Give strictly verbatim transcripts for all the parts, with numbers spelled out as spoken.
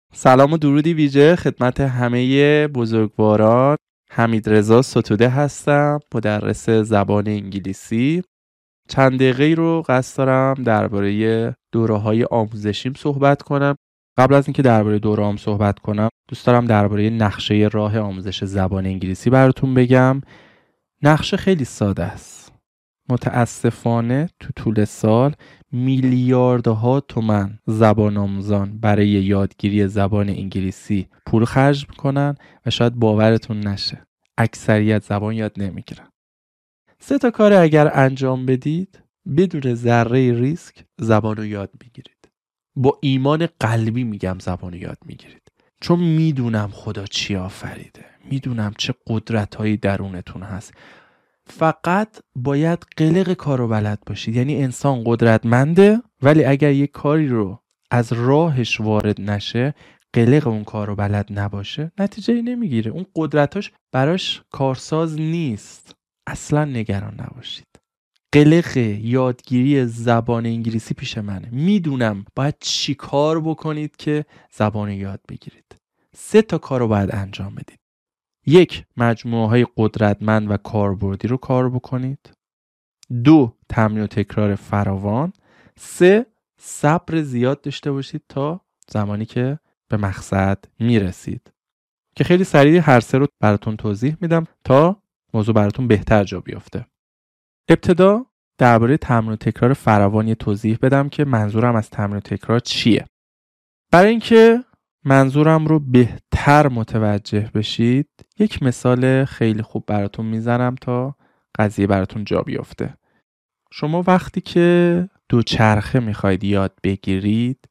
سلام و درودی ویژه خدمت همه بزرگواران. حمیدرضا ستوده هستم، مدرس زبان انگلیسی. چند دقیقه رو قصد دارم درباره دوره‌های آموزشیم صحبت کنم. قبل از اینکه درباره دوره‌ام صحبت کنم، دوست دارم درباره نقشه راه آموزش زبان انگلیسی براتون بگم. نقشه خیلی ساده است. متاسفانه تو طول سال میلیاردها تومن زبان آموزان برای یادگیری زبان انگلیسی پول خرج میکنن و شاید باورتون نشه اکثریت زبان یاد نمیگیرن. سه تا کار اگر انجام بدید بدون ذره ریسک زبان رو یاد میگیرید. با ایمان قلبی میگم زبان رو یاد میگیرید، چون میدونم خدا چی آفریده، میدونم چه قدرت‌هایی درونتون هست. فقط باید قلق کارو بلد باشید. یعنی انسان قدرتمنده، ولی اگر یک کاری رو از راهش وارد نشه، قلق اون کارو بلد نباشه، نتیجه‌ای نمیگیره. اون قدرتاش براش کارساز نیست. اصلا نگران نباشید. قلق یادگیری زبان انگلیسی پیش منه. میدونم باید چی کار بکنید که زبان یاد بگیرید. سه تا کارو باید انجام بدید. یک، مجموعه های قدرتمند و کاربردی رو کار بکنید. دو، تمرین و تکرار فراوان. سه، صبر زیاد داشته باشید تا زمانی که به مقصد میرسید، که خیلی سریع هر سه رو براتون توضیح میدم تا موضوع براتون بهتر جا بیفته. ابتدا درباره تمرین و تکرار فراوان یه توضیح بدم که منظورم از تمرین و تکرار چیه. برای اینکه منظورم رو بهتر متوجه بشید، یک مثال خیلی خوب براتون میزنم تا قضیه براتون جا بیفته. شما وقتی که دوچرخه میخواید یاد بگیرید،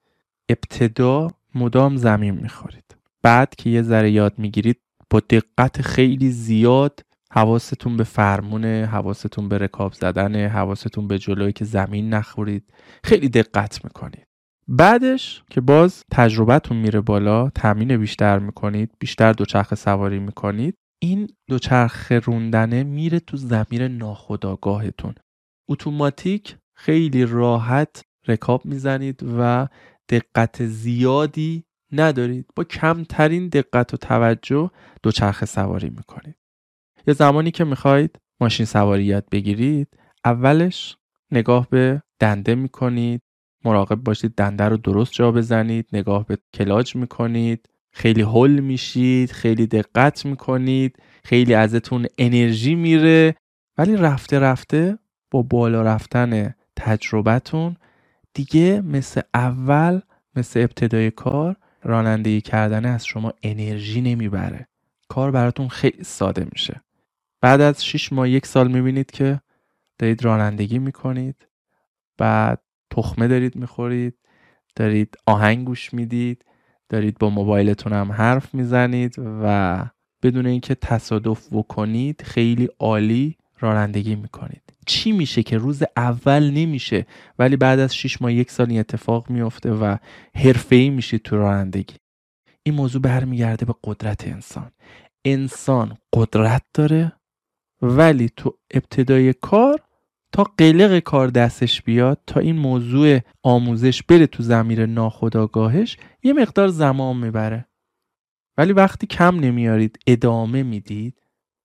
ابتدا مدام زمین میخورید. بعد که یه ذره یاد میگیرید، با دقت خیلی زیاد حواستون به فرمونه، حواستون به رکاب زدنه، حواستون به جلوی که زمین نخورید، خیلی دقت میکنید. بعدش که باز تجربتون میره بالا، تمرین بیشتر میکنید، بیشتر دوچرخه سواری میکنید، این دوچرخه روندنه میره تو ضمیر ناخودآگاهتون. اتوماتیک خیلی راحت رکاب میزنید و دقت زیادی ندارید. با کمترین دقت و توجه دوچرخه سواری میکنید. یه زمانی که میخواید ماشین سواری یاد بگیرید، اولش نگاه به دنده میکنید، مراقب باشید دنده رو درست جا بزنید، نگاه به کلاج میکنید، خیلی هول میشید، خیلی دقت میکنید، خیلی ازتون انرژی میره. ولی رفته رفته با بالا رفتن تجربتون دیگه مثل اول، مثل ابتدای کار، رانندگی کردن از شما انرژی نمیبره. کار براتون خیلی ساده میشه. بعد از شش ماه یک سال میبینید که دارید رانندگی میکنید، بعد تخمه دارید میخورید، دارید آهنگ گوش میدید، دارید با موبایلتون هم حرف میزنید و بدون اینکه تصادف بکنید خیلی عالی رانندگی میکنید. چی میشه که روز اول نمیشه، ولی بعد از شش ماه یک سال این اتفاق میفته و حرفه‌ای میشید تو رانندگی؟ این موضوع برمیگرده به قدرت انسان. انسان قدرت داره، ولی تو ابتدای کار تا قلق کار دستش بیاد، تا این موضوع آموزش بره تو ضمیر ناخودآگاهش، یه مقدار زمان میبره. ولی وقتی کم نمیارید، ادامه میدید،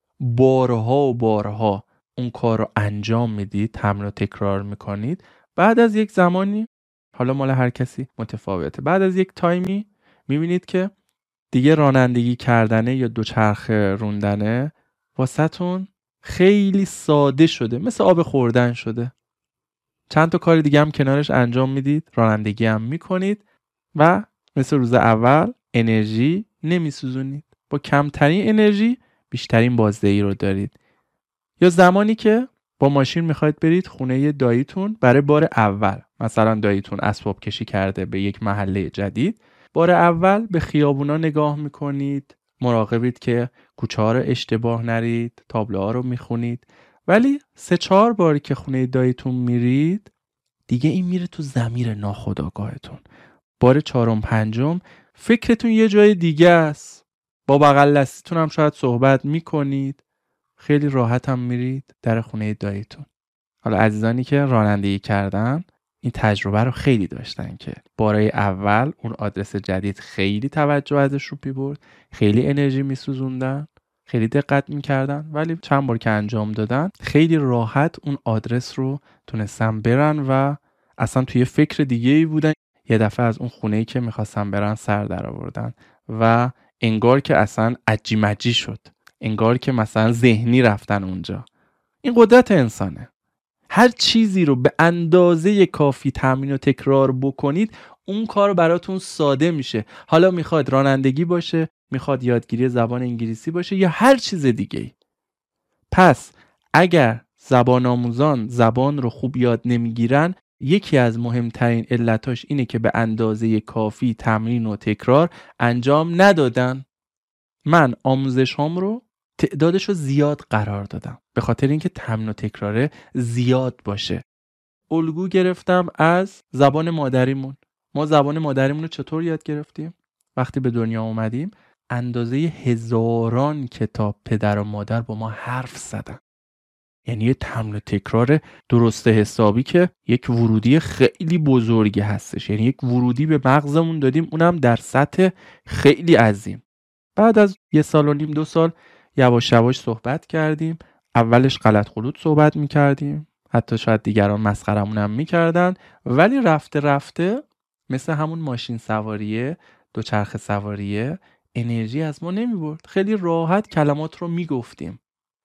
بارها و بارها اون کار رو انجام میدید، تمرین و تکرار میکنید، بعد از یک زمانی، حالا مال هر کسی متفاوته، بعد از یک تایمی میبینید که دیگه رانندگی کردنه یا دوچرخه روندنه واسهتون خیلی ساده شده، مثل آب خوردن شده. چند تا کار دیگه هم کنارش انجام میدید، رانندگی هم میکنید و مثل روز اول انرژی نمیسوزونید. با کمترین انرژی بیشترین بازدهی رو دارید. یا زمانی که با ماشین میخواید برید خونه داییتون برای بار اول، مثلا داییتون اسباب کشی کرده به یک محله جدید، بار اول به خیابونا نگاه میکنید، مراقبید که کوچه ها رو اشتباه نرید، تابلوها رو میخونید. ولی سه چهار باری که خونه داییتون میرید، دیگه این میره تو ضمیر ناخودآگاهتون. بار چهارم پنجم فکرتون یه جای دیگه است. با بغل دستیتون هم شاید صحبت میکنید، خیلی راحت هم میرید در خونه داییتون. حالا عزیزانی که رانندگی کردن این تجربه رو خیلی داشتن که بارای اول اون آدرس جدید خیلی توجه ازش رو می‌برد، خیلی انرژی می‌سوزوندن، خیلی دقت می‌کردن، ولی چند بار که انجام دادن خیلی راحت اون آدرس رو تونستن برن و اصلا توی فکر دیگه‌ای بودن. یه دفعه از اون خونه‌ای که می‌خواستن برن سر در آوردن و انگار که اصلا عجی مجی شد، انگار که مثلا ذهنی رفتن اونجا. این قدرت انسانه. هر چیزی رو به اندازه کافی تمرین و تکرار بکنید اون کار براتون ساده میشه. حالا میخواد رانندگی باشه، میخواد یادگیری زبان انگلیسی باشه یا هر چیز دیگه. پس اگر زبان آموزان زبان رو خوب یاد نمیگیرن، یکی از مهمترین علتاش اینه که به اندازه کافی تمرین و تکرار انجام ندادن. من آموزش هم رو تعدادش رو زیاد قرار دادم به خاطر اینکه تمرین و تکرار زیاد باشه. الگو گرفتم از زبان مادریمون. ما زبان مادریمون رو چطور یاد گرفتیم؟ وقتی به دنیا اومدیم اندازه هزاران کتاب پدر و مادر با ما حرف زدن. یعنی یه تمرین و تکرار درست حسابی که یک ورودی خیلی بزرگی هستش. یعنی یک ورودی به مغزمون دادیم، اونم در سطح خیلی عظیم. بعد از یه سال و نیم دو سال یواش یواش صحبت کردیم. اولش غلط غلوط صحبت میکردیم، حتی شاید دیگران مسخرمون هم میکردن، ولی رفته رفته مثل همون ماشین سواریه، دوچرخه سواریه، انرژی از ما نمیبرد. خیلی راحت کلمات رو میگفتیم.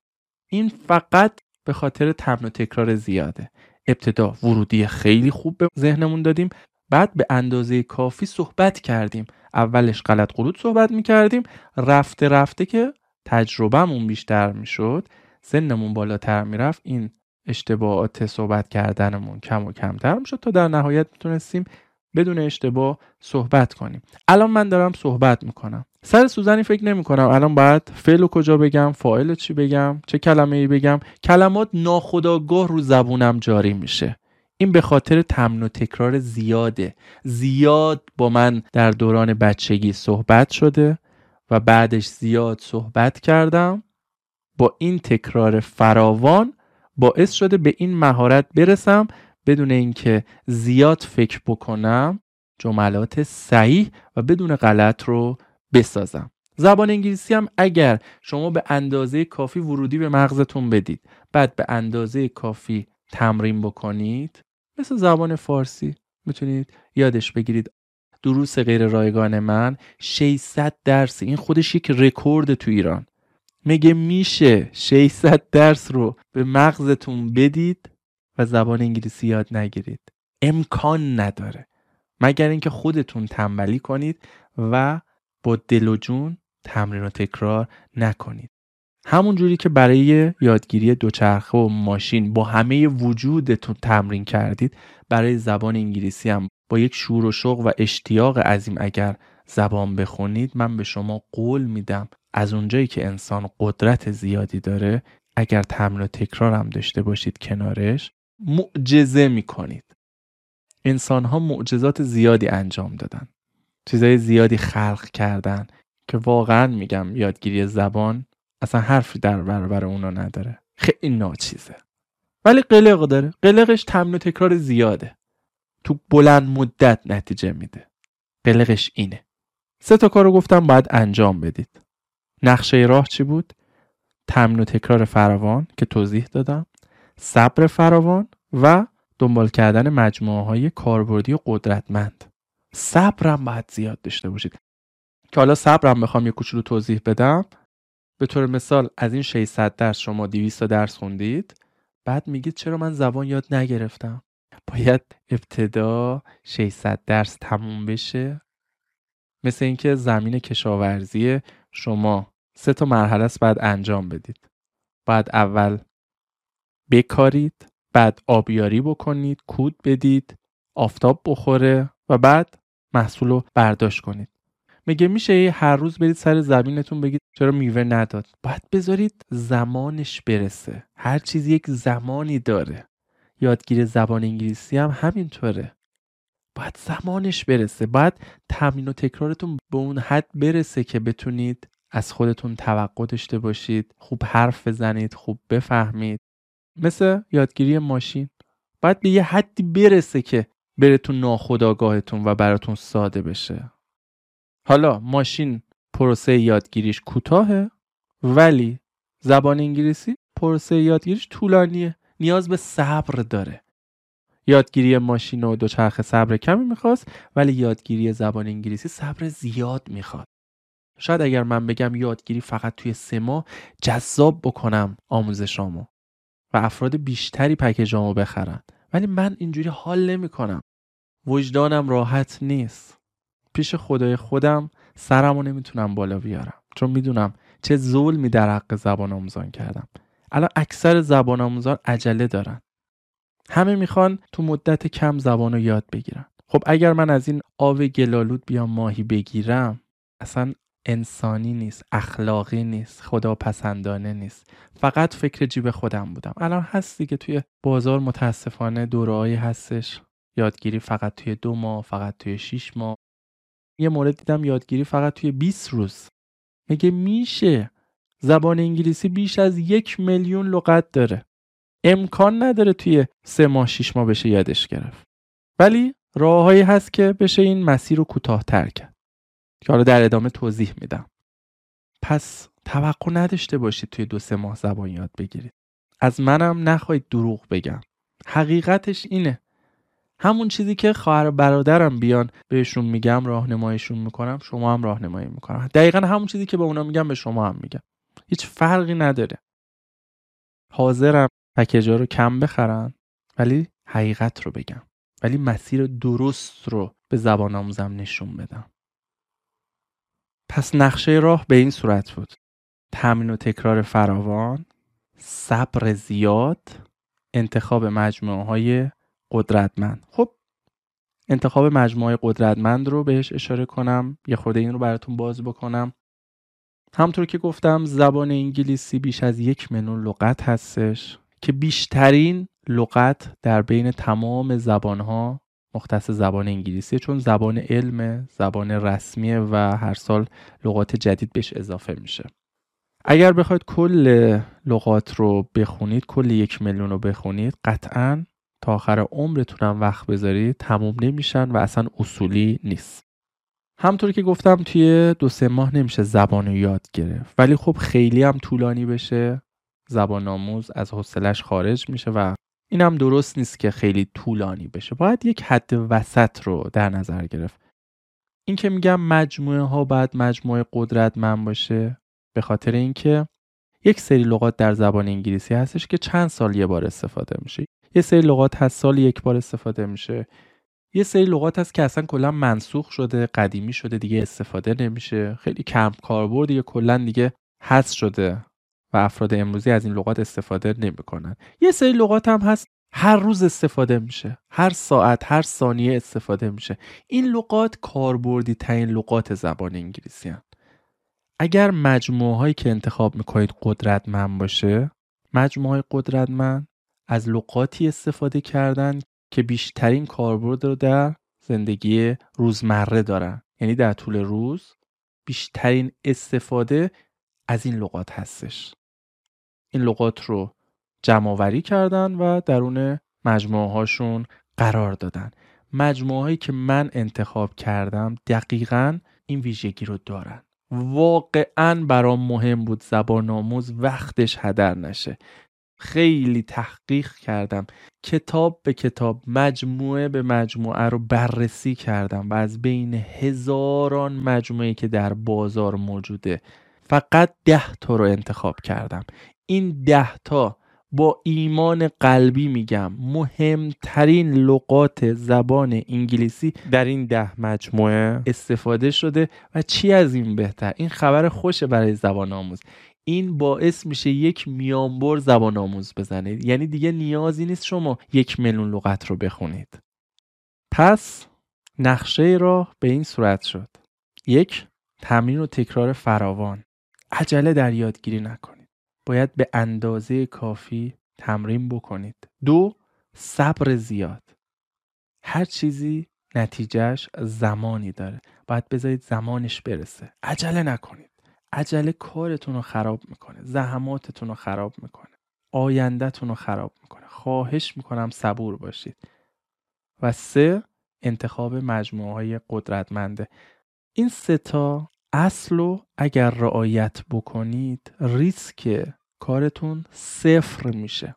این فقط به خاطر تمرین و تکرار زیاده. ابتدا ورودی خیلی خوب به ذهنمون دادیم، بعد به اندازه کافی صحبت کردیم. اولش غلط غلوط صحبت میکردیم، رفته رفته که تجربهمون بیشتر میشد، سنمون بالاتر میرفت، این اشتباهات صحبت کردنمون کم و کمتر میشد تا در نهایت میتونستیم بدون اشتباه صحبت کنیم. الان من دارم صحبت میکنم، سر سوزنی فکر نمی کنم الان باید فعل رو کجا بگم، فاعل چی بگم، چه کلمه‌ای بگم. کلمات ناخودآگاه رو زبونم جاری میشه. این به خاطر تمرین و تکرار زیاده. زیاد با من در دوران بچگی صحبت شده و بعدش زیاد صحبت کردم. با این تکرار فراوان باعث شده به این مهارت برسم بدون اینکه زیاد فکر بکنم جملات صحیح و بدون غلط رو بسازم. زبان انگلیسی هم اگر شما به اندازه کافی ورودی به مغزتون بدید، بعد به اندازه کافی تمرین بکنید، مثل زبان فارسی میتونید یادش بگیرید. دروس غیر رایگان من ششصد درس، این خودش یک رکورد تو ایران. میگه میشه ششصد درس رو به مغزتون بدید و زبان انگلیسی یاد نگیرید؟ امکان نداره، مگر اینکه خودتون تنبلی کنید و با دل و جون تمرین و تکرار نکنید. همون جوری که برای یادگیری دوچرخه و ماشین با همه وجودتون تمرین کردید، برای زبان انگلیسی هم با یک شور و شوق و اشتیاق عظیم اگر زبان بخونید، من به شما قول میدم از اونجایی که انسان قدرت زیادی داره، اگر تمرین و تکرار هم داشته باشید کنارش، معجزه میکنید. انسان ها معجزات زیادی انجام دادن، چیزای زیادی خلق کردن که واقعا میگم یادگیری زبان اصلا حرفی در برابر اونا نداره. خیلی ناچیزه، ولی قلق داره. قلقش تمرین و تکرار زیاده، تو بلند مدت نتیجه میده. قلقش اینه. سه تا کارو گفتم باید انجام بدید. نقشه راه چی بود؟ تمرین و تکرار فراوان که توضیح دادم، صبر فراوان و دنبال کردن مجموعه های کاربردی و قدرتمند. صبرم باید زیاد داشته باشید که حالا صبرم بخوام یه کوچولو توضیح بدم. به طور مثال از این ششصد درس شما دویست درس خوندید، بعد میگید چرا من زبان یاد نگرفتم؟ باید ابتدا ششصد درس تموم بشه. مثل اینکه زمین کشاورزی شما سه تا مرحله است بعد انجام بدید. بعد اول بکارید، بعد آبیاری بکنید، کود بدید، آفتاب بخوره و بعد محصول رو برداشت کنید. میگه میشه هر روز برید سر زمینتون بگید چرا میوه نداد؟ باید بذارید زمانش برسه. هر چیز یک زمانی داره. یادگیری زبان انگلیسی هم همینطوره. باید زمانش برسه. باید تمرین و تکرارتون به اون حد برسه که بتونید از خودتون توقع داشته باشید، خوب حرف بزنید، خوب بفهمید. مثل یادگیری ماشین. باید به یه حدی برسه که بره تو ناخودآگاهتون و براتون ساده بشه. حالا ماشین پروسه یادگیریش کوتاهه، ولی زبان انگلیسی پروسه یادگیریش طولانیه، نیاز به صبر داره. یادگیری ماشین و دوچرخه صبر کمی میخواست، ولی یادگیری زبان انگلیسی صبر زیاد میخواد. شاید اگر من بگم یادگیری فقط توی سه ماه جذاب بکنم آموزشامو و افراد بیشتری پکیجامو بخرن، ولی من اینجوری حال نمی کنم. وجدانم راحت نیست. پیش خدای خودم سرمو نمیتونم بالا بیارم، چون میدونم چه ظلمی در حق زبان آموزان کردم. الان اکثر زبان آموزان عجله دارن. همه میخوان تو مدت کم زبانو یاد بگیرن. خب اگر من از این آب گلالود بیام ماهی بگیرم، اصلا انسانی نیست، اخلاقی نیست، خداپسندانه نیست. فقط فکر جیب خودم بودم. الان هستی که توی بازار متاسفانه دوره‌ای هستش یادگیری فقط توی دو ماه، فقط توی شیش ماه. یه مورد دیدم یادگیری فقط توی بیست روز. میگه میشه. زبان انگلیسی بیش از یک میلیون لغت داره. امکان نداره توی سه ماه شیش ماه بشه یادش گرفت. ولی راههایی هست که بشه این مسیر رو کوتاه‌تر کرد، که حالا در ادامه توضیح میدم. پس توقع نداشته باشید توی دو سه ماه زبان یاد بگیرید. از منم نخواهید دروغ بگم. حقیقتش اینه. همون چیزی که خواهر برادرم بیان بهشون میگم، راهنماییشون میکنم، شما هم راهنمایی میکنم. دقیقاً همون چیزی که به اونا میگم به شما هم میگم. هیچ فرقی نداره. حاضرم پکیجا رو کم بخرن، ولی حقیقت رو بگم، ولی مسیر درست رو به زبان آموزم نشون بدم. پس نقشه راه به این صورت بود: تمرین و تکرار فراوان، صبر زیاد، انتخاب مجموعه های قدرتمند. خب انتخاب مجموعه قدرتمند رو بهش اشاره کنم، یه خورده این رو براتون باز بکنم. همونطور که گفتم زبان انگلیسی بیش از یک میلیون لغت هستش که بیشترین لغت در بین تمام زبانها مختص زبان انگلیسی، چون زبان علم، زبان رسمیه و هر سال لغات جدید بهش اضافه میشه. اگر بخواید کل لغات رو بخونید، کل یک میلیون رو بخونید، قطعاً تا آخر عمرتون هم وقت بذارید تموم نمیشن و اصلا اصولی نیست. همونطور که گفتم توی دو سه ماه نمیشه زبان رو یاد گرفت، ولی خب خیلی هم طولانی بشه زبان آموز از حوصله‌اش خارج میشه و این هم درست نیست که خیلی طولانی بشه. باید یک حد وسط رو در نظر گرفت. این که میگم مجموعه ها باید مجموعه قدرتمند باشه به خاطر اینکه یک سری لغات در زبان انگلیسی هستش که چند سال یه بار استفاده میشه. یه سری لغات هست سال یک بار استفاده میشه. یه سری لغات هست که اصلا کلا منسوخ شده، قدیمی شده، دیگه استفاده نمیشه، خیلی کم کاربرد، دیگه کلا دیگه حذف شده و افراد امروزی از این لغات استفاده نمیکنن. یه سری لغات هم هست هر روز استفاده میشه، هر ساعت، هر ثانیه استفاده میشه. این لغات کاربردی ترین لغات زبان انگلیسی هستند. اگر مجموعه هایی که انتخاب میکنید قدرتمند باشه، مجموعه های قدرتمند از لغاتی استفاده کردن که بیشترین کاربرد رو در زندگی روزمره دارن، یعنی در طول روز بیشترین استفاده از این لغات هستش. این لغات رو جمع آوری کردن و درون مجموعه هاشون قرار دادن. مجموعه هایی که من انتخاب کردم دقیقاً این ویژگی رو دارن. واقعاً برام مهم بود زبان آموز وقتش هدر نشه. خیلی تحقیق کردم، کتاب به کتاب، مجموعه به مجموعه رو بررسی کردم و از بین هزاران مجموعه که در بازار موجوده فقط ده تا رو انتخاب کردم. این ده تا با ایمان قلبی میگم مهمترین لغات زبان انگلیسی در این ده مجموعه استفاده شده و چی از این بهتر. این خبر خوشه برای زبان آموز. این باعث میشه یک میانبر زبان آموز بزنید، یعنی دیگه نیازی نیست شما یک میلیون لغت رو بخونید. پس نقشه راه به این صورت شد: یک، تمرین و تکرار فراوان. عجله در یادگیری نکنید، باید به اندازه کافی تمرین بکنید. دو، صبر زیاد. هر چیزی نتیجهش زمانی داره، باید بذارید زمانش برسه. عجله نکنید. عجله کارتون رو خراب میکنه، زحماتتون رو خراب میکنه، آیندهتون رو خراب میکنه. خواهش میکنم صبور باشید. و سه، انتخاب مجموعه های قدرتمنده. این سه تا اصلو اگر رعایت بکنید ریسک کارتون صفر میشه.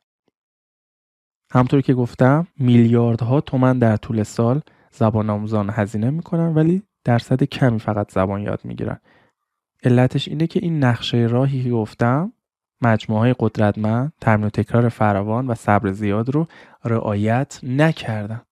همطور که گفتم میلیاردها تومان در طول سال زبان آموزان هزینه میکنن ولی درصد کمی فقط زبان یاد میگیرن. علتش اینه که این نقشه راهی که گفتم، مجموعه های قدرتمند، تمرین و تکرار فراوان و صبر زیاد رو رعایت نکردن.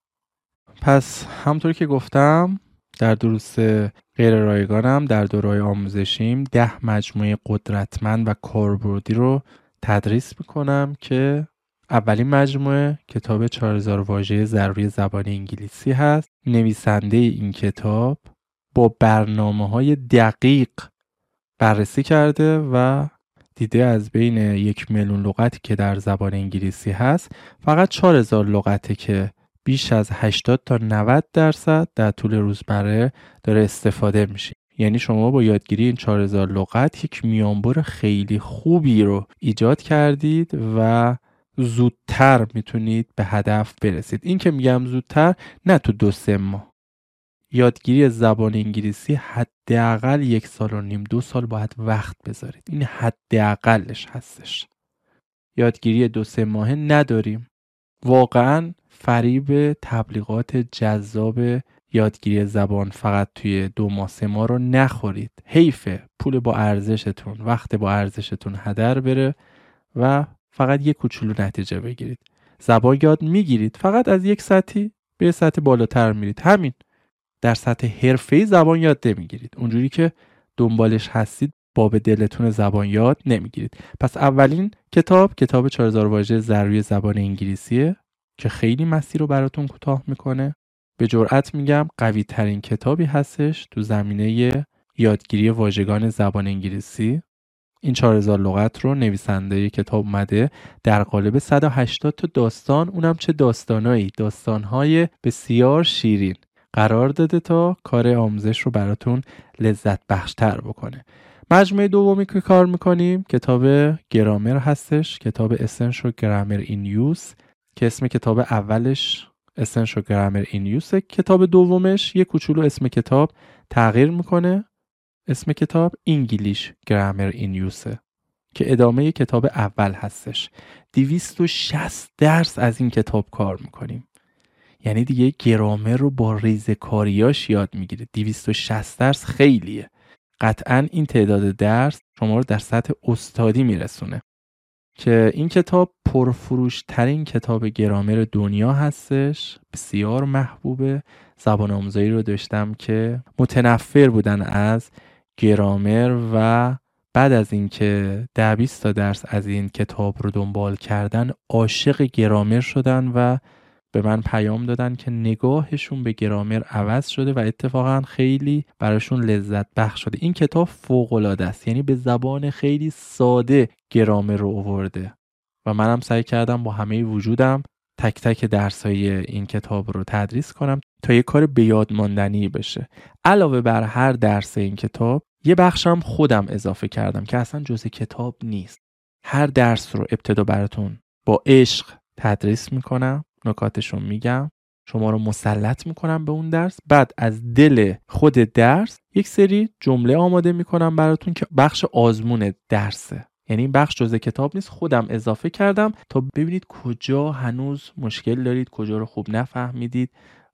پس همطور که گفتم در دروس غیر رایگانم در دوره‌های آموزشیم ده مجموعه قدرتمند و کاربردی رو تدریس میکنم که اولین مجموعه کتاب چهار هزار واژه ضروری زبان انگلیسی هست. نویسنده این کتاب با برنامه‌های دقیق بررسی کرده و دیده از بین یک میلیون لغتی که در زبان انگلیسی هست فقط چهار هزار لغته که بیش از هشتاد تا نود درصد در طول روزمره داره استفاده میشه. یعنی شما با یادگیری این چهار هزار لغت یک میانبر خیلی خوبی رو ایجاد کردید و زودتر میتونید به هدف برسید. این که میگم زودتر نه تو دو سه ماه. یادگیری زبان انگلیسی حداقل یک سال و نیم دو سال باید وقت بذارید. این حداقلش هستش. یادگیری دو سه ماهه نداریم. واقعاً فریب تبلیغات جذاب یادگیری زبان فقط توی دو ماه سه ماه رو نخورید. حیفه پول با ارزشتون، وقت با ارزشتون هدر بره و فقط یک کوچولو نتیجه بگیرید. زبان یاد میگیرید، فقط از یک سطحی به سطح بالاتر میرید. همین. در سطح حرفه‌ای زبان یاد نمیگیرید. اونجوری که دنبالش هستید باب دلتون زبان یاد نمیگیرید. پس اولین کتاب کتاب چهار هزار واژه ضروری زبان انگلیسیه که خیلی مسیر رو براتون کوتاه میکنه. به جرئت میگم قوی ترین کتابی هستش تو زمینه یادگیری واژگان زبان انگلیسی. این چهار هزار لغت رو نویسنده کتاب اومده در قالب صد و هشتاد تا داستان، اونم چه داستانایی، داستانهای بسیار شیرین قرار داده تا کار آموزش رو براتون لذت بخشتر بکنه. مجموعه دومی که کار میکنیم کتاب گرامر هستش، کتاب Essential Grammar in Use که اسم کتاب اولش Essential Grammar in Use، کتاب دومش یه کوچولو اسم کتاب تغییر میکنه، اسم کتاب English Grammar in Use که ادامه کتاب اول هستش. دویست و شصت درس از این کتاب کار میکنیم. یعنی دیگه گرامر رو با ریزکاریاش یاد میگیرید. دویست و شصت درس خیلیه. قطعاً این تعداد درس شما رو در سطح استادی میرسونه. که این کتاب پرفروش ترین کتاب گرامر دنیا هستش. بسیار محبوبه. زبان آموزایی رو داشتم که متنفر بودن از گرامر و بعد از اینکه ده بیست تا درس از این کتاب رو دنبال کردن عاشق گرامر شدن و به من پیام دادن که نگاهشون به گرامر عوض شده و اتفاقا خیلی براشون لذت بخش شده. این کتاب فوق‌العاده است. یعنی به زبان خیلی ساده گرامر رو آورده و منم سعی کردم با همه وجودم تک تک درسای این کتاب رو تدریس کنم تا یه کار به یاد ماندنی بشه. علاوه بر هر درس این کتاب یه بخشم خودم اضافه کردم که اصلا جزء کتاب نیست. هر درس رو ابتدا براتون با عشق تدریس میکنم، نکاتشون میگم، شما رو مسلط میکنم به اون درس. بعد از دل خود درس یک سری جمله آماده میکنم براتون که بخش آزمون درسه. یعنی این بخش جزء کتاب نیست، خودم اضافه کردم تا ببینید کجا هنوز مشکل دارید، کجا رو خوب نفهمیدید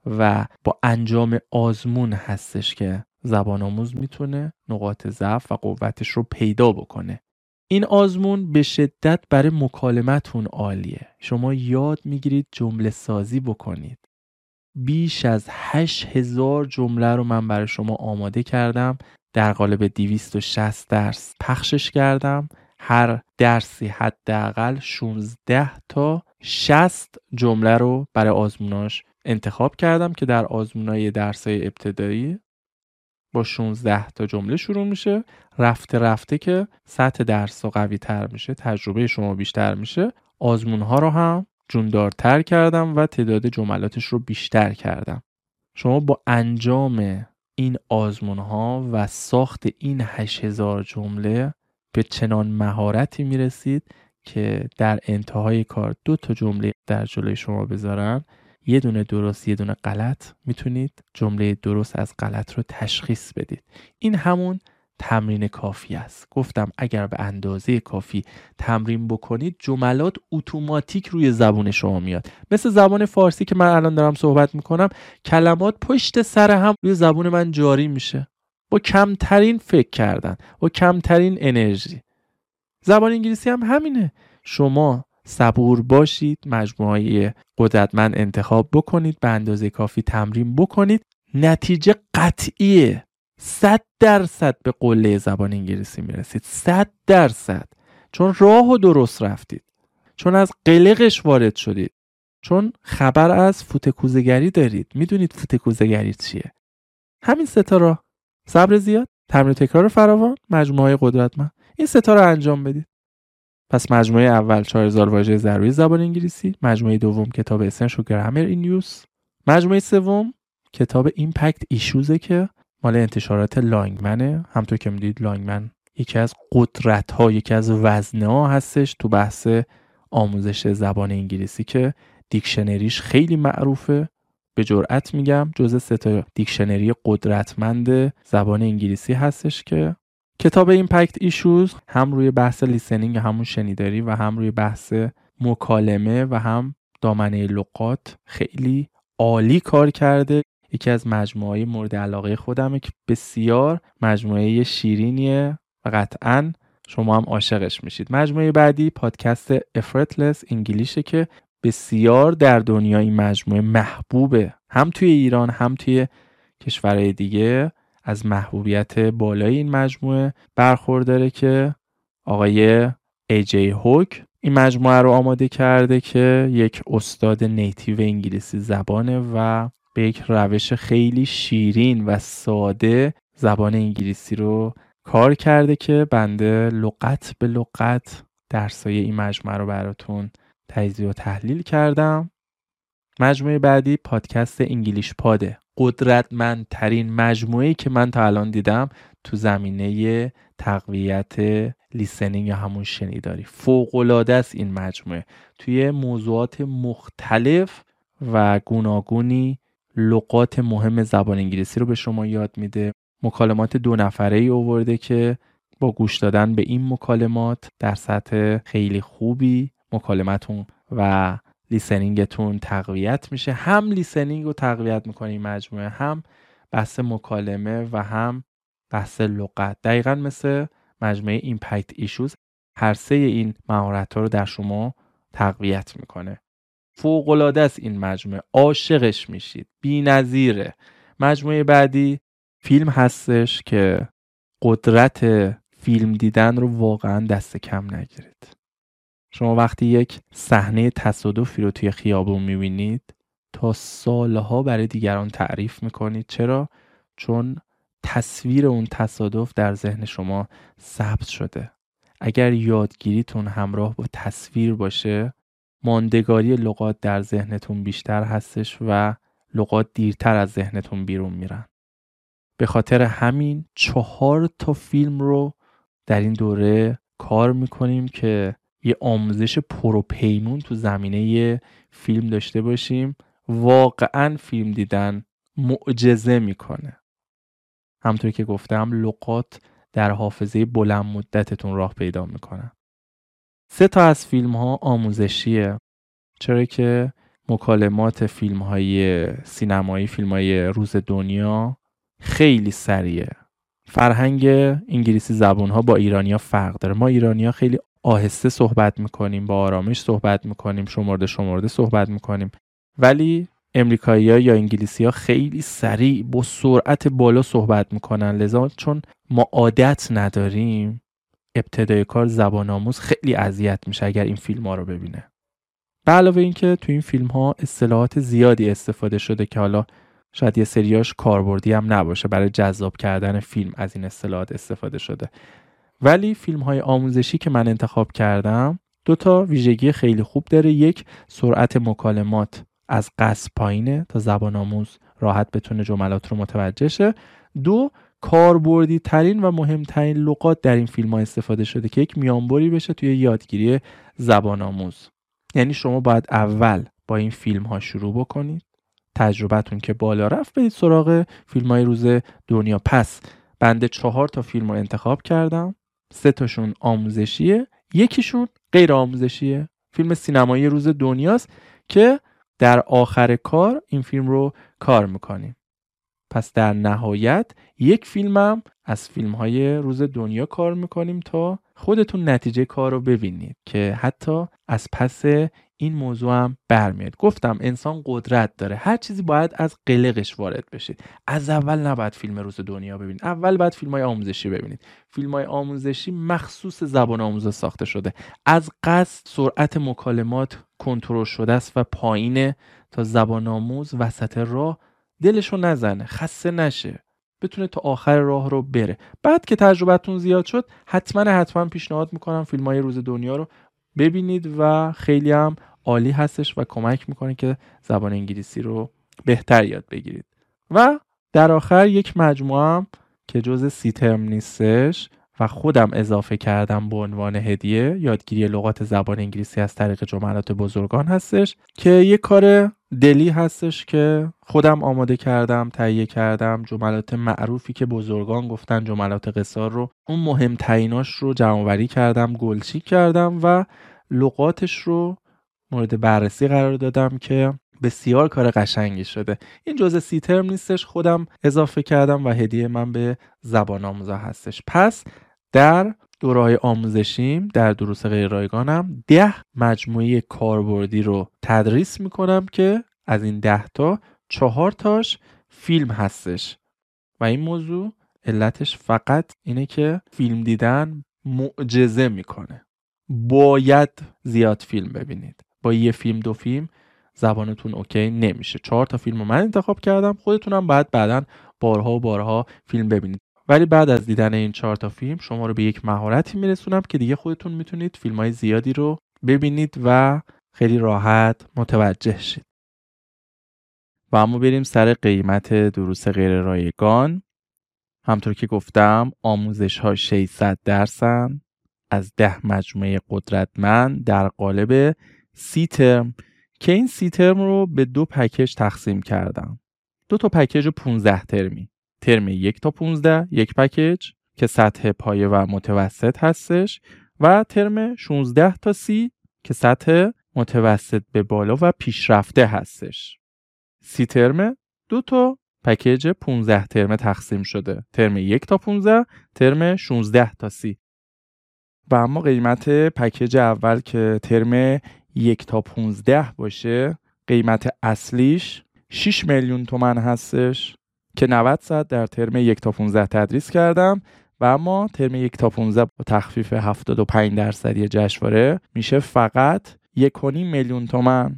و با انجام آزمون هستش که زبان آموز میتونه نقاط ضعف و قوتش رو پیدا بکنه. این آزمون به شدت برای مکالمتون عالیه. شما یاد میگیرید جمله سازی بکنید. بیش از هشت هزار جمله رو من برای شما آماده کردم. در قالب دویست و شصت درس پخشش کردم. هر درسی حداقل شانزده تا شصت جمله رو برای آزموناش انتخاب کردم که در آزمونای درسای ابتدایی با شانزده تا جمله شروع میشه. رفته رفته که سطح درس قوی تر میشه، تجربه شما بیشتر میشه، آزمون ها رو هم جوندارتر کردم و تعداد جملاتش رو بیشتر کردم. شما با انجام این آزمون ها و ساخت این هشت هزار جمله به چنان مهارتی میرسید که در انتهای کار دو تا جمله در جلوی شما بذارن، یه دونه درست یه دونه غلط، میتونید جمله درست از غلط رو تشخیص بدید. این همون تمرین کافی است. گفتم اگر به اندازه کافی تمرین بکنید جملات اتوماتیک روی زبان شما میاد. مثل زبان فارسی که من الان دارم صحبت میکنم، کلمات پشت سر هم روی زبان من جاری میشه با کمترین فکر کردن، با کمترین انرژی. زبان انگلیسی هم همینه. شما صبور باشید، مجموعه قدرتمند انتخاب بکنید، به اندازه کافی تمرین بکنید، نتیجه قطعیه. صد درصد به قله زبان انگلیسی میرسید. صد درصد. چون راه و درست رفتید، چون از قلقش وارد شدید، چون خبر از فوتکوزه‌گری دارید. میدونید فوتکوزه‌گری چیه؟ همین سه تا راه: صبر زیاد، تمرین تکرار فراوان، مجموعه قدرتمند. این سه تا رو انجام بدید. پس مجموعه اول چهار هزار واژه ضروری زبان انگلیسی، مجموعه دوم کتاب Essential Grammar in Use، مجموعه سوم کتاب Impact Issues که مال انتشارات لانگمنه. همونطور که میدید لانگمن یکی از قدرت‌ها، یکی از وزنه‌ها هستش تو بحث آموزش زبان انگلیسی که دیکشنریش خیلی معروفه. به جرئت میگم جزء سه تا دیکشنری قدرتمند زبان انگلیسی هستش که کتاب ایمپکت ایشوز هم روی بحث لیسنینگ، همون شنیداری، و هم روی بحث مکالمه و هم دامنه لغات خیلی عالی کار کرده. یکی از مجموعه مورد علاقه خودمه که بسیار مجموعه شیرینیه و قطعاً شما هم عاشقش میشید. مجموعه بعدی پادکست Effortless انگلیشه که بسیار در دنیا این مجموعه محبوبه، هم توی ایران هم توی کشورهای دیگه از محبوبیت بالای این مجموعه برخورداره که آقای ای جی هوک این مجموعه رو آماده کرده که یک استاد نیتیو انگلیسی زبانه و به یک روش خیلی شیرین و ساده زبان انگلیسی رو کار کرده که بنده لغت به لغت درسای این مجموعه رو براتون تجزیه و تحلیل کردم. مجموعه بعدی پادکست انگلیش پاده، قدرتمندترین مجموعه‌ای که من تا الان دیدم تو زمینه تقویت لیسنینگ یا همون شنیداری. فوق‌العاده است این مجموعه، توی موضوعات مختلف و گوناگونی لغات مهم زبان انگلیسی رو به شما یاد میده. مکالمات دو نفره‌ای آورده که با گوش دادن به این مکالمات در سطح خیلی خوبی مکالمتون و لیسنینگتون تقویت میشه. هم لیسنینگ رو تقویت میکنه این مجموعه، هم بحث مکالمه و هم بحث لغت. دقیقاً مثل مجموعه ایمپکت ایشوز، هر سه این مهارت‌ها رو در شما تقویت میکنه. فوق‌العاده است این مجموعه، عاشقش میشید، بی‌نظیره. مجموعه بعدی فیلم هستش که قدرت فیلم دیدن رو واقعاً دست کم نگیرید. شما وقتی یک صحنه تصادفی رو توی خیابون میبینید تا سالها برای دیگران تعریف میکنید. چرا؟ چون تصویر اون تصادف در ذهن شما ثبت شده. اگر یادگیریتون همراه با تصویر باشه، ماندگاری لغات در ذهنتون بیشتر هستش و لغات دیرتر از ذهنتون بیرون میرن. به خاطر همین چهار تا فیلم رو در این دوره کار میکنیم که یه آموزش پروپیمون تو زمینه فیلم داشته باشیم. واقعاً فیلم دیدن معجزه میکنه. همونطور که گفتم لغات در حافظه بلند مدتتون راه پیدا میکنن. سه تا از فیلم ها آموزشیه، چرا که مکالمات فیلم های سینمایی، فیلم های روز دنیا خیلی سریعه. فرهنگ انگلیسی زبان ها با ایرانی ها فرق داره. ما ایرانی ها خیلی آهسته صحبت میکنیم، با آرامش صحبت میکنیم، شمرده شمرده صحبت میکنیم، ولی امریکایی ها یا انگلیسی ها خیلی سریع با سرعت بالا صحبت میکنن. لذا چون ما عادت نداریم، ابتدای کار زبان آموز خیلی اذیت میشه اگر این فیلم ها رو ببینه. به علاوه این که تو این فیلم ها اصطلاحات زیادی استفاده شده که حالا شاید یه سریاش کاربردی هم نباشه، برای جذاب کردن فیلم از این اصطلاحات استفاده شده. ولی فیلم های آموزشی که من انتخاب کردم دو تا ویژگی خیلی خوب داره. یک، سرعت مکالمات از قصد پایینه تا زبان آموز راحت بتونه جملات رو متوجه شه. دو، کاربردی ترین و مهمترین لغات در این فیلم ها استفاده شده که یک میانبری بشه توی یادگیری زبان آموز. یعنی شما باید اول با این فیلم ها شروع بکنید، تجربتون که بالا رفت برید سراغ فیلم های روز دنیا. پس بنده چهار تا فیلم رو انتخاب کردم، سه تاشون آموزشیه، یکیشون غیر آموزشیه. فیلم سینمایی روز دنیاست که در آخر کار این فیلم رو کار میکنیم. پس در نهایت یک فیلمم از فیلم‌های روز دنیا کار میکنیم تا خودتون نتیجه کار رو ببینید که حتی از پس این موضوع هم برمیاد. گفتم انسان قدرت داره، هر چیزی باید از قلقش وارد بشید. از اول نباید فیلم روز دنیا ببینید، اول باید فیلم‌های آموزشی ببینید. فیلم‌های آموزشی مخصوص زبان آموزا ساخته شده. از قصد سرعت مکالمات کنترل شده است و پایینه تا زبان آموز وسط راه دلشو نزنه، خسته نشه، بتونه تا آخر راه رو بره. بعد که تجربتون زیاد شد حتما حتما پیشنهاد میکنم فیلم‌های روز دنیا رو ببینید و خیلی هم عالی هستش و کمک میکنه که زبان انگلیسی رو بهتر یاد بگیرید. و در آخر یک مجموعه هم که جز سی ترم نیستش و خودم اضافه کردم به عنوان هدیه، یادگیری لغات زبان انگلیسی از طریق جملات بزرگان هستش که یک کار دلی هستش که خودم آماده کردم، تهیه کردم. جملات معروفی که بزرگان گفتن، جملات قصار رو، اون مهمتریناش رو جمع‌آوری کردم، گلچین کردم و لغاتش رو مورد بررسی قرار دادم که بسیار کار قشنگی شده. این جزء سی ترم نیستش، خودم اضافه کردم و هدیه من به زبان آموزا هستش. پس در دوره‌های آموزشیم، در دروس غیر رایگانم ده مجموعه کاربردی رو تدریس میکنم که از این ده تا چهار تاش فیلم هستش و این موضوع علتش فقط اینه که فیلم دیدن معجزه میکنه. باید زیاد فیلم ببینید. با یه فیلم دو فیلم زبانتون اوکی نمیشه. چهار تا فیلم رو من انتخاب کردم، خودتونم باید بعداً بارها و بارها فیلم ببینید. ولی بعد از دیدن این چهار تا فیلم شما رو به یک مهارتی میرسونم که دیگه خودتون میتونید فیلم‌های زیادی رو ببینید و خیلی راحت متوجه شید. و اما بریم سر قیمت دروس غیر رایگان. همطور که گفتم آموزش ها ششصد درسن از ده مجموعه قدرتمند در قالب سی ترم که این سی ترم رو به دو پکیج تقسیم کردم. دو تا پکیج پانزده ترمی. ترم یک تا پانزده یک پکیج که سطح پایه و متوسط هستش و ترم شانزده تا سی که سطح متوسط به بالا و پیشرفته هستش. سی ترم دو تا پکیج پانزده ترمه تقسیم شده. ترم یک تا پانزده، ترم شانزده تا سی. و اما قیمت پکیج اول که ترم یک تا پانزده باشه، قیمت اصلیش شش میلیون تومان هستش که نود ساعت در ترم یک تا پانزده تدریس کردم و اما ترم یک تا پانزده با تخفیف هفتاد و پنج درصدی جشنواره میشه فقط یک و نیم میلیون تومان.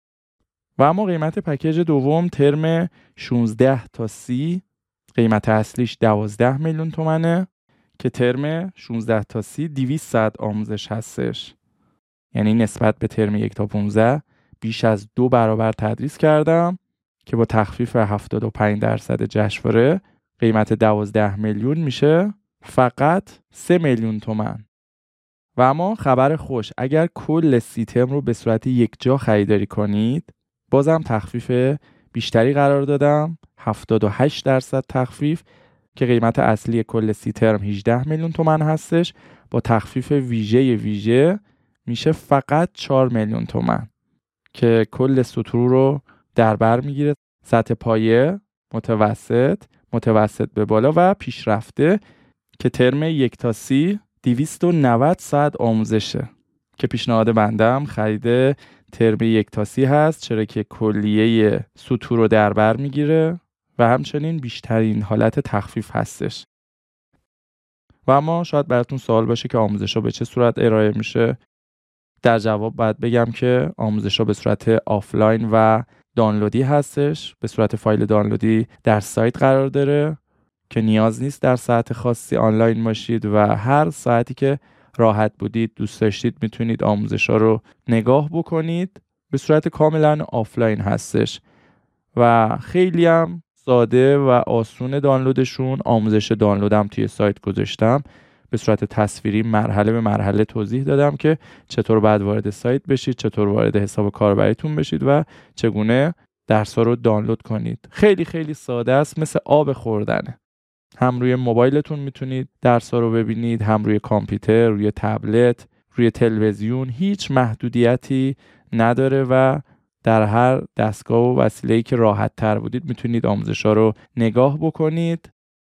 و اما قیمت پکیج دوم ترم شانزده تا سی، قیمت اصلیش دوازده میلیون تومانه که ترم شانزده تا سی دویست ساعت آموزش هستش. یعنی نسبت به ترم یک تا پانزده بیش از دو برابر تدریس کردم که با تخفیف هفتاد و پنج درصد جشنواره قیمت دوازده میلیون میشه فقط سه میلیون تومان. و اما خبر خوش، اگر کل سی ترم رو به صورت یک جا خریداری کنید بازم تخفیف بیشتری قرار دادم، هفتاد و هشت درصد تخفیف که قیمت اصلی کل سی ترم هجده میلیون تومان هستش، با تخفیف ویژه ویژه میشه فقط چهار میلیون تومان که کل سطور رو در بر میگیره. سطح پایه، متوسط، متوسط به بالا و پیشرفته که ترم یک تا سی دویست و نود ساعت آموزشه که پیشنهاد بندم خرید ترم یک تا سی هست، چرا که کلیه سطور رو در بر میگیره و همچنین بیشترین حالت تخفیف هستش. و اما شاید براتون سوال باشه که آموزش ها به چه صورت ارائه میشه. در جواب باید بگم که آموزش ها به صورت آفلاین و دانلودی هستش. به صورت فایل دانلودی در سایت قرار داره که نیاز نیست در ساعت خاصی آنلاین باشید و هر ساعتی که راحت بودید دوست داشتید میتونید آموزش ها رو نگاه بکنید. به صورت کاملا آفلاین هستش و خیلی هم ساده و آسون دانلودشون. آموزش دانلودم توی سایت گذاشتم، به صورت تصویری مرحله به مرحله توضیح دادم که چطور باید وارد سایت بشید، چطور وارد حساب کاربریتون بشید و چگونه درس‌ها رو دانلود کنید. خیلی خیلی ساده است، مثل آب خوردنه. هم روی موبایلتون میتونید درس‌ها رو ببینید، هم روی کامپیوتر، روی تبلت، روی تلویزیون. هیچ محدودیتی نداره و در هر دستگاه و وسیله‌ای که راحت تر بودید میتونید آموزش‌ها رو نگاه بکنید.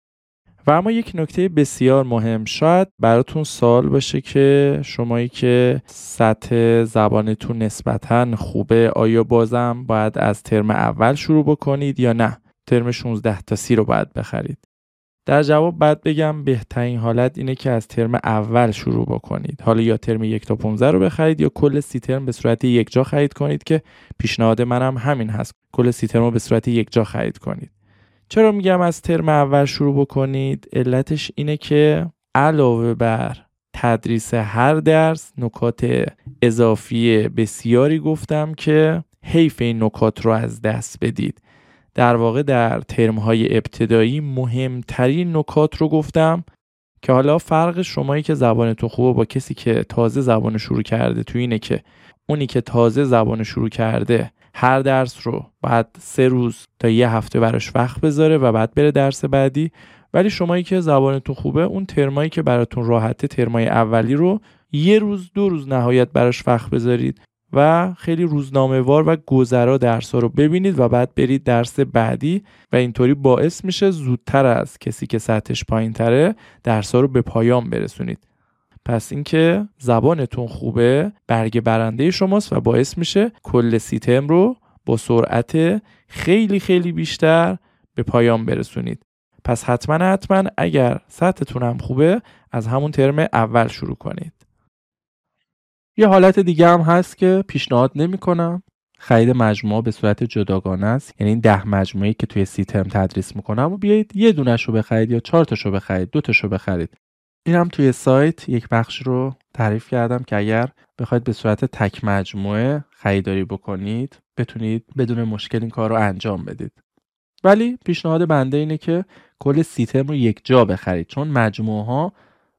و اما یک نکته بسیار مهم، شاید براتون سوال باشه که شمایی که سطح زبانتون نسبتاً خوبه، آیا بازم باید از ترم اول شروع بکنید یا نه ترم شانزده تا سی رو باید بخرید؟ در جواب باید بگم بهترین حالت اینه که از ترم اول شروع بکنید. حالا یا ترم یک تا پانزده رو بخرید یا کل سی ترم به صورت یک جا خرید کنید، که پیشنهاد منم همین هست، کل سی ترم رو به صورت یک جا خرید کنید. چرا میگم از ترم اول شروع بکنید؟ علتش اینه که علاوه بر تدریس هر درس نکات اضافی بسیاری گفتم که حیف این نکات رو از دست بدید. در واقع در ترم‌های ابتدایی مهمترین نکات رو گفتم که حالا فرق شمایی که زبانتون خوبه با کسی که تازه زبان شروع کرده تو اینه که اونی که تازه زبان شروع کرده هر درس رو بعد سه روز تا یه هفته براش وقت بذاره و بعد بره درس بعدی، ولی شمایی که زبانتون خوبه اون ترمایی که براتون راحته، ترمای اولی رو یه روز دو روز نهایت براش وقت بذارید و خیلی روزنامه‌وار و گذرا درس‌ها رو ببینید و بعد برید درس بعدی و اینطوری باعث میشه زودتر از کسی که سطحش پایین‌تره درس‌ها رو به پایان برسونید. پس اینکه زبانتون خوبه برگ برنده شماست و باعث میشه کل سی ترم رو با سرعت خیلی خیلی بیشتر به پایان برسونید. پس حتما حتما اگر سطحتون هم خوبه از همون ترم اول شروع کنید. یه حالت دیگه هم هست که پیشنهاد نمی‌کنم، خرید مجموعه به صورت جداگانه است. یعنی این ده مجموعه‌ای که توی سی ترم تدریس میکنم و بیایید یه دونه‌شو بخرید یا چهار تاشو بخرید، دو تاشو بخرید. اینم توی سایت یک بخش رو تعریف کردم که اگر بخواید به صورت تک مجموعه خریداری بکنید بتونید بدون مشکل این کار رو انجام بدید. ولی پیشنهاد بنده اینه که کل سی ترم رو یک جا بخرید، چون مجموعه ها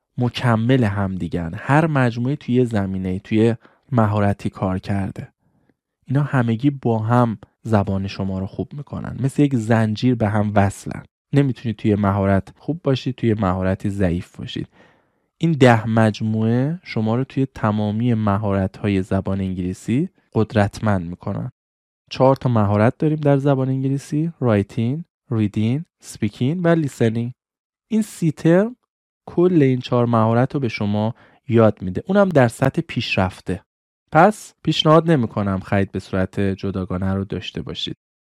مکمل هم دیگن. هر مجموعه توی زمینه توی مهارتی کار کرده. اینا همگی با هم زبان شما رو خوب میکنن، مثل یک زنجیر به هم وصلن. نمیتونید توی مهارت خوب باشید توی مهارتی ضعیف باشید. این ده مجموعه شما رو توی تمامی مهارت‌های زبان انگلیسی قدرتمند میکنن. چهار تا مهارت داریم در زبان انگلیسی: رایتینگ، ریدینگ، سپیکینگ و لیسنینگ. این سی ترم کل این چهار مهارت رو به شما یاد میده، اونم در سطح پیشرفته. پس پیشنهاد نمیکنم خرید به صورت جداگانه رو داشته باشید.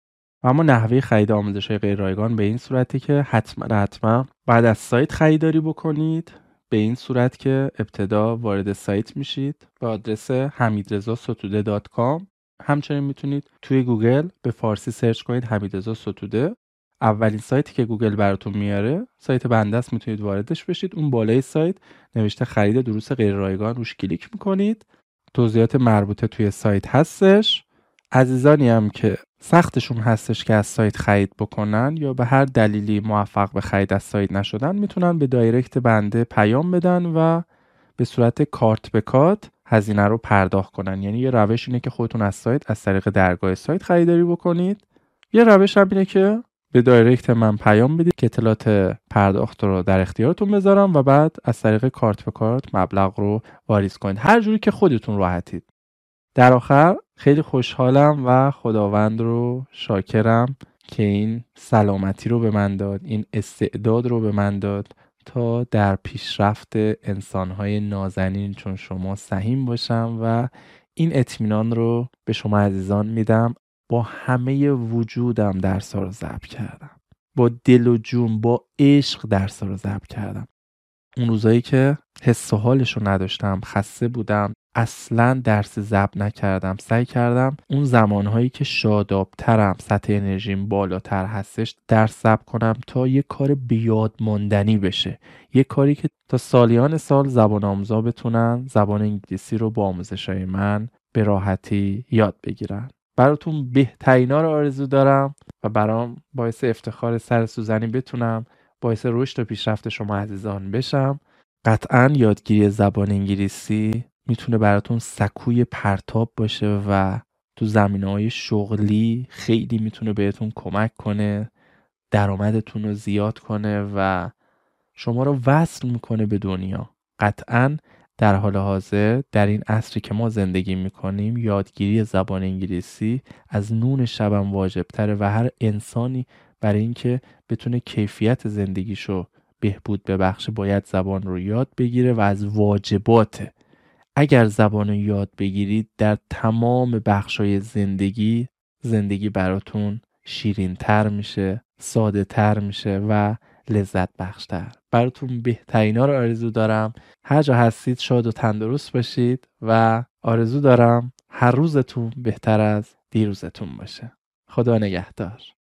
اما نحوه خرید آموزش‌های غیر رایگان به این صورته که حتما حتما بعد از سایت خریداری بکنید. به این صورت که ابتدا وارد سایت میشید به آدرس حمیدرضا ستوده دات کام. همچنین میتونید توی گوگل به فارسی سرچ کنید حمیدرضا ستوده. اولین سایتی که گوگل براتون میاره سایت بنده است، میتونید واردش بشید. اون بالای سایت نوشته خرید دروس غیر رایگان، روش کلیک میکنید. توضیحات مربوطه توی سایت هستش. عزیزانی هم که سختشون هستش که از سایت خرید بکنن یا به هر دلیلی موفق به خرید از سایت نشدن، میتونن به دایرکت بنده پیام بدن و به صورت کارت به کارت هزینه رو پرداخت کنن. یعنی یه روش اینه که خودتون از سایت از طریق درگاه سایت خریداری بکنید. یه روش هم اینه که به دایرکت من پیام بدید که اطلاعات پرداخت رو در اختیارتون بذارم و بعد از طریق کارت به کارت مبلغ رو واریز کنید، هر جوری که خودتون راحتید. در آخر خیلی خوشحالم و خداوند رو شاکرم که این سلامتی رو به من داد، این استعداد رو به من داد تا در پیشرفت انسان‌های نازنین چون شما سهیم باشم و این اطمینان رو به شما عزیزان میدم. با همه وجودم درس‌ها رو ضبط کردم، با دل و جون، با عشق درس‌ها رو ضبط کردم. اون روزایی که حس و حالش رو نداشتم، خسته بودم، اصلا درس ضبط نکردم. سعی کردم اون زمانهایی که شادابترم، سطح انرژیم بالاتر هستش، درس ضبط کنم تا یه کار بیاد ماندنی بشه. یه کاری که تا سالیان سال زبان آموزا بتونن زبان انگلیسی رو با آموزشای من به راحتی یاد بگیرن. براتون بهترینا رو آرزو دارم و برام باعث افتخار سر سوزنی بتونم باعث رشد و پیشرفت شما عزیزان بشم. قطعاً یادگیری زبان انگلیسی میتونه براتون سکوی پرتاب باشه و تو زمینه‌های شغلی خیلی میتونه بهتون کمک کنه، درآمدتون رو زیاد کنه و شما رو وصل میکنه به دنیا. قطعاً در حال حاضر در این عصری که ما زندگی میکنیم یادگیری زبان انگلیسی از نون شبم واجبتره و هر انسانی برای اینکه بتونه کیفیت زندگیشو بهبود ببخشه باید زبان رو یاد بگیره و از واجباته. اگر زبان رو یاد بگیرید در تمام بخشای زندگی زندگی براتون شیرین تر میشه، ساده تر میشه و لذت بخشتر. براتون بهترینا رو آرزو دارم. هر جا هستید شاد و تندرست باشید و آرزو دارم هر روزتون بهتر از دیروزتون باشه. خدا نگهدار.